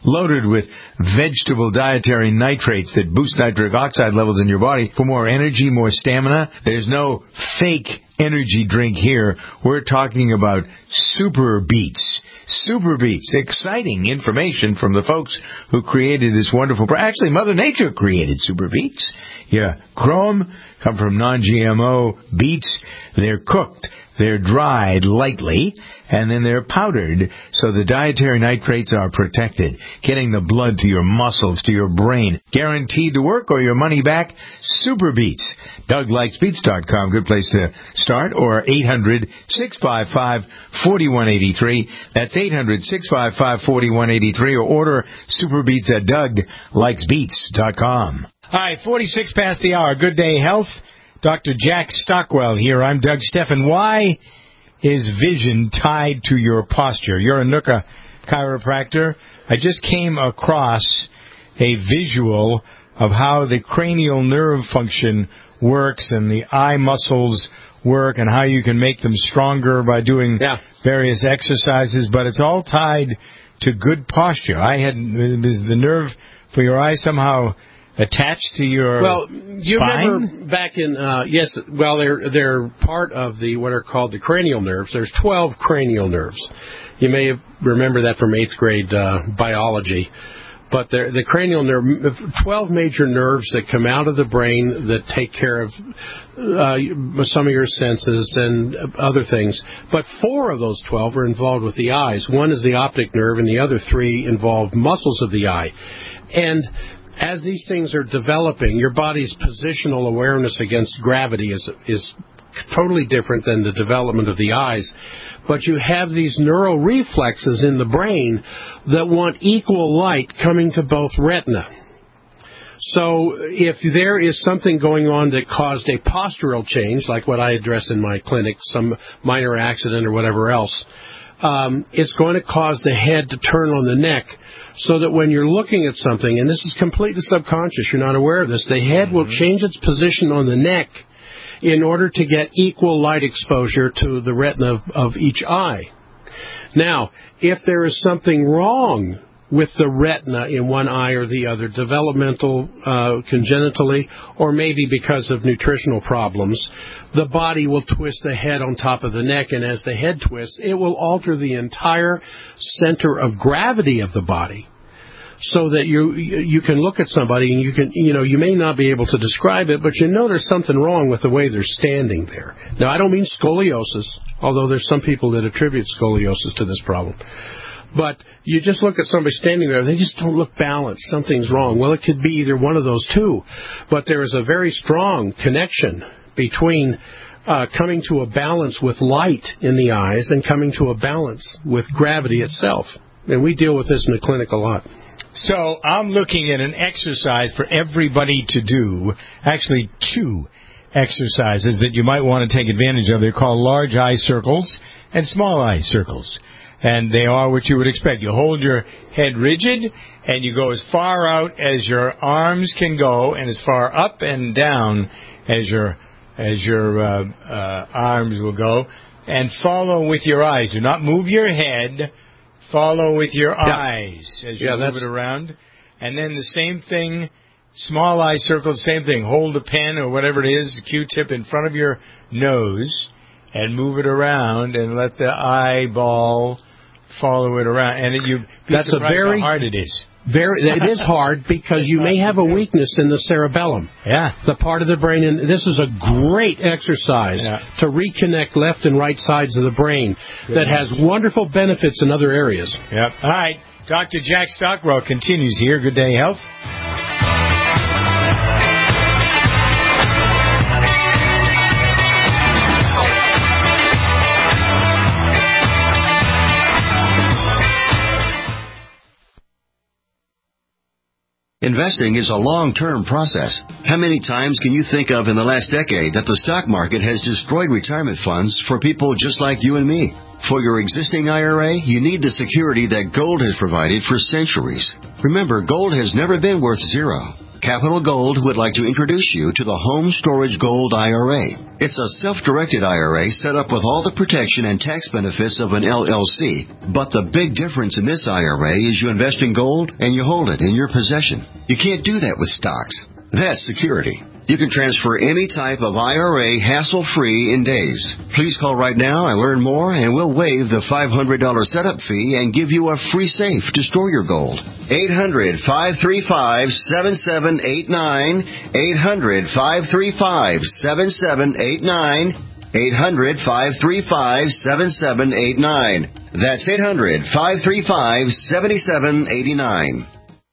loaded with vegetable dietary nitrates that boost nitric oxide levels in your body for more energy, more stamina. There's no fake energy drink here. We're talking about Super Beets. Super Beets. Exciting information from the folks who created this wonderful... Actually, Mother Nature created Super Beets. Yeah, grow them, come from non G M O beets. They're cooked. They're dried lightly, and then they're powdered, so the dietary nitrates are protected, getting the blood to your muscles, to your brain. Guaranteed to work or your money back. Super Beets. Doug Likes Beets dot com, good place to start, or eight hundred, six five five, four one eight three. That's eight hundred, six five five, four one eight three, or order Super Beets at Doug Likes Beets dot com. All right, forty-six past the hour. Good Day Health. Doctor Jack Stockwell here. I'm Doug Steffen. Why is vision tied to your posture? You're a N U C A chiropractor. I just came across a visual of how the cranial nerve function works and the eye muscles work and how you can make them stronger by doing yeah. various exercises, but it's all tied to good posture. I had is the nerve for your eye somehow attached to your well, you spine? Remember back in uh, yes, well they're they're part of the what are called the cranial nerves. There's twelve cranial nerves. You may have remember that from eighth grade uh, biology. But the cranial nerve, twelve major nerves that come out of the brain that take care of uh, some of your senses and other things. But four of those twelve are involved with the eyes. One is the optic nerve, and the other three involve muscles of the eye. And as these things are developing, your body's positional awareness against gravity is is totally different than the development of the eyes. But you have these neural reflexes in the brain that want equal light coming to both retina. So if there is something going on that caused a postural change, like what I address in my clinic, some minor accident or whatever else, um, it's going to cause the head to turn on the neck, so that when you're looking at something, and this is completely subconscious, you're not aware of this, the head will change its position on the neck in order to get equal light exposure to the retina of, of each eye. Now, if there is something wrong with the retina in one eye or the other, developmental, uh, congenitally, or maybe because of nutritional problems, the body will twist the head on top of the neck, and as the head twists, it will alter the entire center of gravity of the body, so that you you can look at somebody and you can, you know, you may not be able to describe it, but you know there's something wrong with the way they're standing there. Now, I don't mean scoliosis, although there's some people that attribute scoliosis to this problem. But you just look at somebody standing there, they just don't look balanced. Something's wrong. Well, it could be either one of those two. But there is a very strong connection between uh, coming to a balance with light in the eyes and coming to a balance with gravity itself. And we deal with this in the clinic a lot. So I'm looking at an exercise for everybody to do, actually two exercises that you might want to take advantage of. They're called large eye circles and small eye circles. And they are what you would expect. You hold your head rigid, and you go as far out as your arms can go, and as far up and down as your as your uh, uh, arms will go, and follow with your eyes. Do not move your head. Follow with your yeah. eyes as you yeah, move it around. And then the same thing, small eye circle, same thing. Hold a pen or whatever it is, a Q-tip in front of your nose, and move it around, and let the eyeball follow it around. And it, you be That's surprised a very, how hard it is. Very, it is hard because you may have a weakness in the cerebellum. Yeah. The part of the brain, and this is a great exercise yeah. to reconnect left and right sides of the brain Good that has wonderful benefits in other areas. Yep. All right. Doctor Jack Stockwell continues here. Good Day Health. Investing is a long-term process. How many times can you think of in the last decade that the stock market has destroyed retirement funds for people just like you and me? For your existing I R A, you need the security that gold has provided for centuries. Remember, gold has never been worth zero. Capital Gold would like to introduce you to the Home Storage Gold I R A. It's a self-directed I R A set up with all the protection and tax benefits of an L L C. But the big difference in this I R A is you invest in gold and you hold it in your possession. You can't do that with stocks. That's security. You can transfer any type of I R A hassle-free in days. Please call right now and learn more, and we'll waive the five hundred dollars setup fee and give you a free safe to store your gold. eight hundred, five three five, seven seven eight nine. eight hundred, five three five, seven seven eight nine. eight hundred, five three five, seven seven eight nine. That's eight hundred, five three five, seven seven eight nine.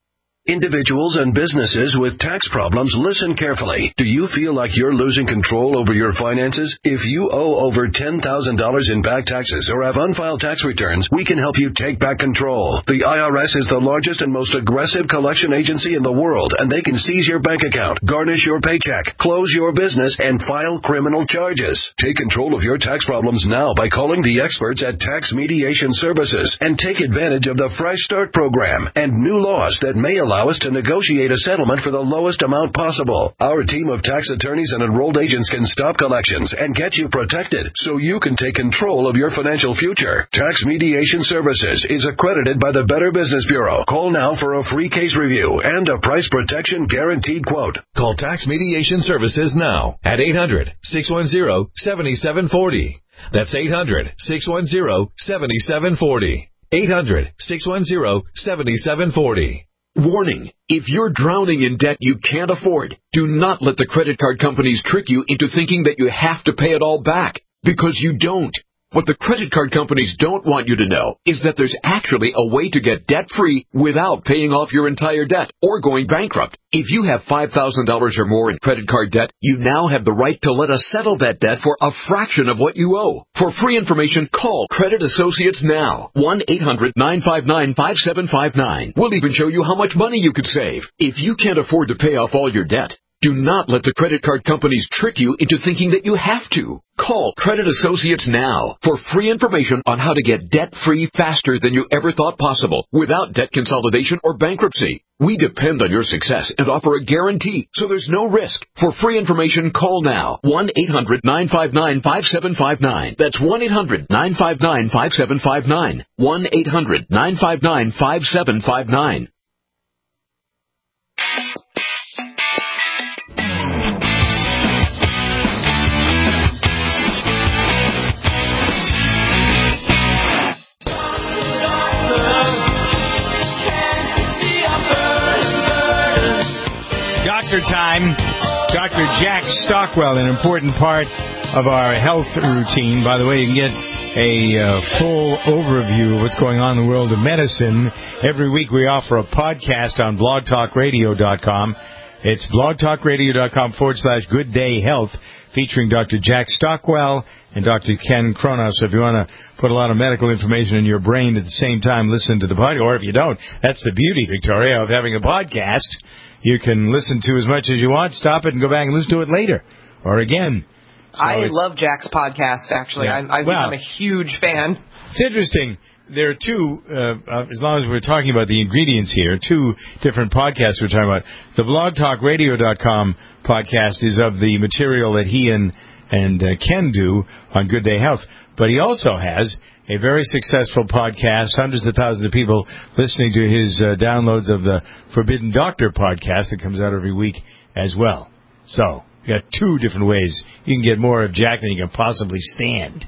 Individuals and businesses with tax problems, listen carefully. Do you feel like you're losing control over your finances? If you owe over ten thousand dollars in back taxes or have unfiled tax returns, we can help you take back control. The I R S is the largest and most aggressive collection agency in the world, and they can seize your bank account, garnish your paycheck, close your business, and file criminal charges. Take control of your tax problems now by calling the experts at Tax Mediation Services and take advantage of the Fresh Start program and new laws that may allow Allow us to negotiate a settlement for the lowest amount possible. Our team of tax attorneys and enrolled agents can stop collections and get you protected so you can take control of your financial future. Tax Mediation Services is accredited by the Better Business Bureau. Call now for a free case review and a price protection guaranteed quote. Call Tax Mediation Services now at eight hundred, six one zero, seven seven four zero. That's eight hundred, six one zero, seven seven four zero. eight hundred, six one zero, seven seven four zero. Warning, if you're drowning in debt you can't afford, do not let the credit card companies trick you into thinking that you have to pay it all back, because you don't. What the credit card companies don't want you to know is that there's actually a way to get debt-free without paying off your entire debt or going bankrupt. If you have five thousand dollars or more in credit card debt, you now have the right to let us settle that debt for a fraction of what you owe. For free information, call Credit Associates now. one eight hundred, nine five nine, five seven five nine. We'll even show you how much money you could save. If you can't afford to pay off all your debt, do not let the credit card companies trick you into thinking that you have to. Call Credit Associates now for free information on how to get debt-free faster than you ever thought possible without debt consolidation or bankruptcy. We depend on your success and offer a guarantee, so there's no risk. For free information, call now. one eight hundred, nine five nine, five seven five nine. That's one eight hundred, nine five nine, five seven five nine. one eight hundred, nine five nine, five seven five nine. Doctor time. Doctor Jack Stockwell, an important part of our health routine. By the way, you can get a uh, full overview of what's going on in the world of medicine. Every week we offer a podcast on blog talk radio dot com. It's blogtalkradio.com forward slash good day health, featuring Doctor Jack Stockwell and Doctor Ken Kronos. So if you want to put a lot of medical information in your brain at the same time, listen to the podcast. Or if you don't, that's the beauty, Victoria, of having a podcast. You can listen to as much as you want, stop it, and go back and listen to it later or again. So I love Jack's podcast, actually. Yeah. I'm, I'm, well, I'm a huge fan. It's interesting. There are two, uh, uh, as long as we're talking about the ingredients here, two different podcasts we're talking about. The blog talk radio dot com podcast is of the material that he and, and uh, Ken do on Good Day Health. But he also has a very successful podcast, hundreds of thousands of people listening to his uh, downloads of the Forbidden Doctor podcast that comes out every week as well. So, you got two different ways you can get more of Jack than you can possibly stand.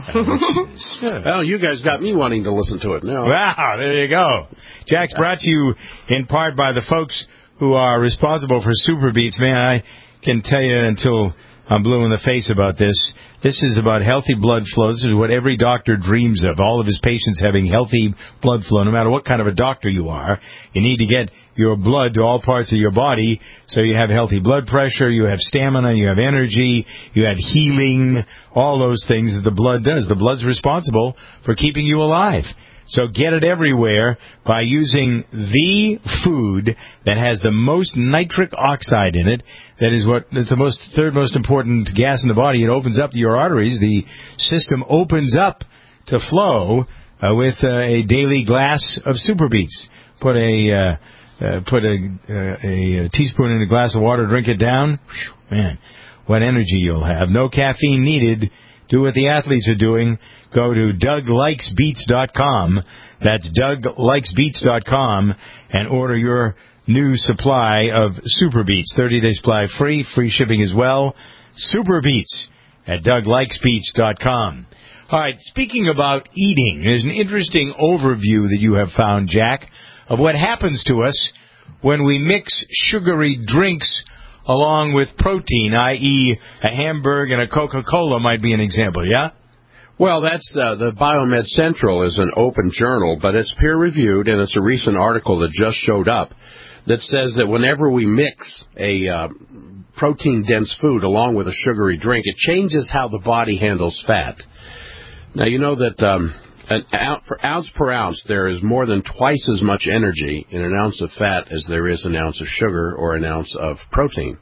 Well, you guys got me wanting to listen to it now. Wow, there you go. Jack's brought to you in part by the folks who are responsible for Super Beats. Man, I can tell you until I'm blue in the face about this. This is about healthy blood flow. This is what every doctor dreams of, all of his patients having healthy blood flow. No matter what kind of a doctor you are, you need to get your blood to all parts of your body so you have healthy blood pressure, you have stamina, you have energy, you have healing, all those things that the blood does. The blood's responsible for keeping you alive. So get it everywhere by using the food that has the most nitric oxide in it. That is what it's the most third most important gas in the body. It opens up your arteries. The system opens up to flow uh, with uh, a daily glass of Super Beets. Put a uh, uh, put a, uh, a teaspoon in a glass of water, drink it down. Whew, man, what energy you'll have. No caffeine needed. Do what the athletes are doing. Go to Doug Likes Beats dot com. That's Doug Likes Beats dot com and order your new supply of Super Beats. thirty-day supply free, free shipping as well. Super Beats at Doug Likes Beats dot com. All right, speaking about eating, there's an interesting overview that you have found, Jack, of what happens to us when we mix sugary drinks along with protein, that is a hamburger and a Coca-Cola might be an example, yeah? Well, that's uh, the Biomed Central is an open journal, but it's peer-reviewed, and it's a recent article that just showed up that says that whenever we mix a uh, protein-dense food along with a sugary drink, it changes how the body handles fat. Now, you know that um, an ounce, for ounce per ounce, there is more than twice as much energy in an ounce of fat as there is an ounce of sugar or an ounce of protein.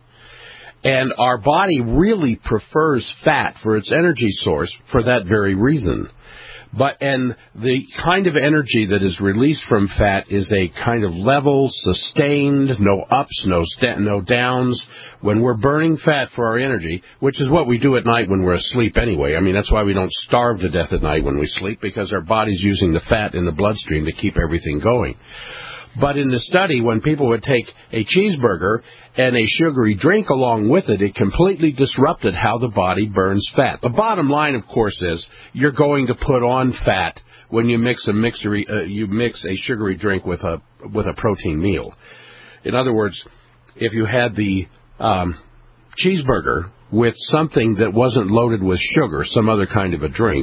And our body really prefers fat for its energy source for that very reason. But and the kind of energy that is released from fat is a kind of level, sustained, no ups, no st- no downs. When we're burning fat for our energy, which is what we do at night when we're asleep anyway. I mean, that's why we don't starve to death at night when we sleep, because our body's using the fat in the bloodstream to keep everything going. But in the study, when people would take a cheeseburger and a sugary drink along with it, it completely disrupted how the body burns fat. The bottom line, of course, is you're going to put on fat when you mix a mixery, uh, you mix a sugary drink with a with a protein meal. In other words, if you had the um, cheeseburger with something that wasn't loaded with sugar, some other kind of a drink,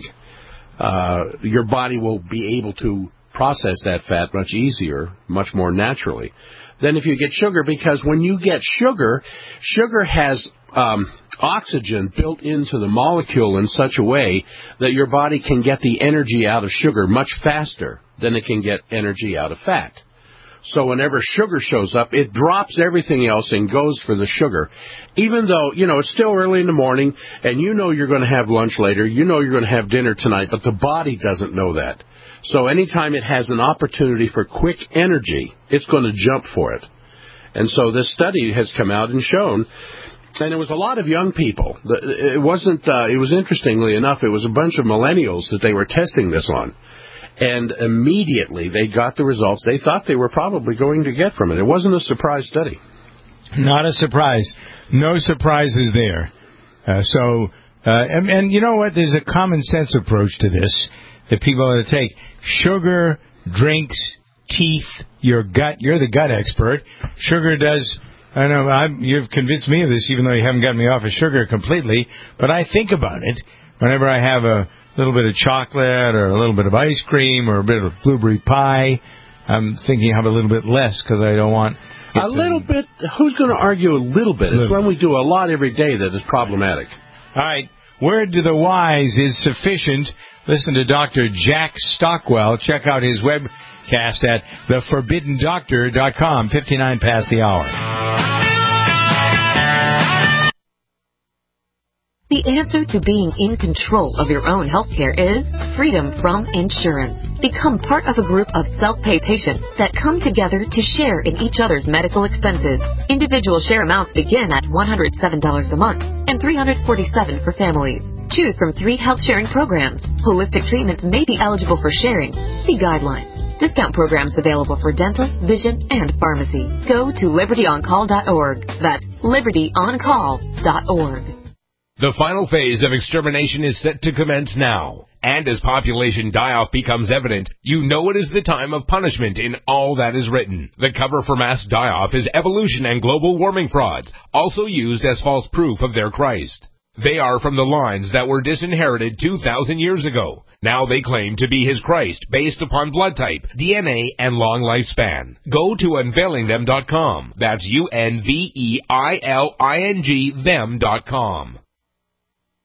uh, your body will be able to process that fat much easier, much more naturally than if you get sugar, because when you get sugar, sugar has um, oxygen built into the molecule in such a way that your body can get the energy out of sugar much faster than it can get energy out of fat. So whenever sugar shows up, it drops everything else and goes for the sugar. Even though, you know, it's still early in the morning, and you know you're going to have lunch later, you know you're going to have dinner tonight, but the body doesn't know that. So anytime it has an opportunity for quick energy, it's going to jump for it. And so this study has come out and shown, and it was a lot of young people. It wasn't, uh, it was interestingly enough, it was a bunch of millennials that they were testing this on. And immediately they got the results they thought they were probably going to get from it. It wasn't a surprise study. Not a surprise. No surprises there. Uh, so, uh, and, and you know what? There's a common sense approach to this that people are to take. Sugar, drinks, teeth, your gut. You're the gut expert. Sugar does, I know, I'm, you've convinced me of this, even though you haven't gotten me off of sugar completely, but I think about it whenever I have a little bit of chocolate or a little bit of ice cream or a bit of blueberry pie. I'm thinking have a little bit less because I don't want... A little bit? Who's going to argue a little bit? It's when we do a lot every day that is problematic. All right. Word to the wise is sufficient. Listen to Doctor Jack Stockwell. Check out his webcast at the forbidden doctor dot com, fifty-nine past the hour. The answer to being in control of your own healthcare is freedom from insurance. Become part of a group of self-pay patients that come together to share in each other's medical expenses. Individual share amounts begin at one hundred seven dollars a month and three hundred forty-seven dollars for families. Choose from three health sharing programs. Holistic treatments may be eligible for sharing. See guidelines. Discount programs available for dental, vision, and pharmacy. Go to liberty on call dot org. That's liberty on call dot org. The final phase of extermination is set to commence now. And as population die-off becomes evident, you know it is the time of punishment in all that is written. The cover for mass die-off is evolution and global warming frauds, also used as false proof of their Christ. They are from the lines that were disinherited two thousand years ago. Now they claim to be his Christ based upon blood type, D N A, and long lifespan. Go to unveiling them dot com. That's U N V E I L I N G them dot com.